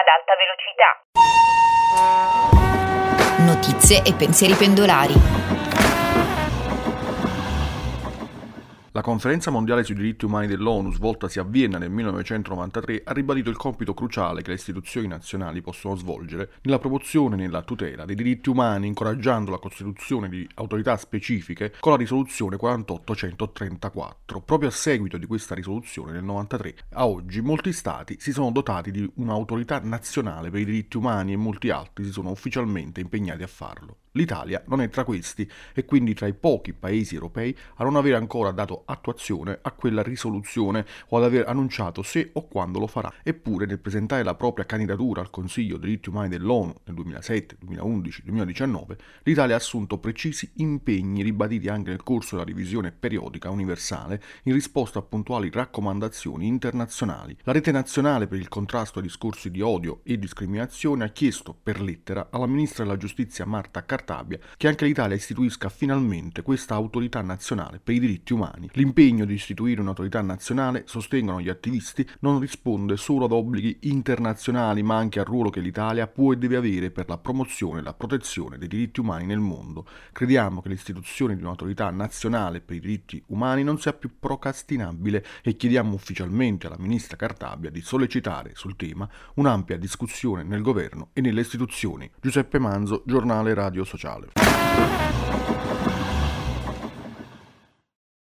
ad alta velocità. Notizie e pensieri pendolari. La Conferenza mondiale sui diritti umani dell'ONU, svoltasi a Vienna nel 1993, ha ribadito il compito cruciale che le istituzioni nazionali possono svolgere nella promozione e nella tutela dei diritti umani, incoraggiando la costituzione di autorità specifiche con la risoluzione 48/134. Proprio a seguito di questa risoluzione nel 93, a oggi molti stati si sono dotati di un'autorità nazionale per i diritti umani e molti altri si sono ufficialmente impegnati a farlo. L'Italia non è tra questi e quindi tra i pochi paesi europei a non aver ancora dato attuazione a quella risoluzione o ad aver annunciato se o quando lo farà. Eppure nel presentare la propria candidatura al Consiglio dei diritti umani dell'ONU nel 2007, 2011, 2019, l'Italia ha assunto precisi impegni ribaditi anche nel corso della revisione periodica universale in risposta a puntuali raccomandazioni internazionali. La Rete Nazionale per il contrasto ai discorsi di odio e discriminazione ha chiesto per lettera alla Ministra della Giustizia Marta Cartabia che anche l'Italia istituisca finalmente questa autorità nazionale per i diritti umani. L'impegno di istituire un'autorità nazionale, sostengono gli attivisti, non risponde solo ad obblighi internazionali ma anche al ruolo che l'Italia può e deve avere per la promozione e la protezione dei diritti umani nel mondo. Crediamo che l'istituzione di un'autorità nazionale per i diritti umani non sia più procrastinabile e chiediamo ufficialmente alla Ministra Cartabia di sollecitare sul tema un'ampia discussione nel governo e nelle istituzioni. Giuseppe Manzo, Giornale Radio Sociale.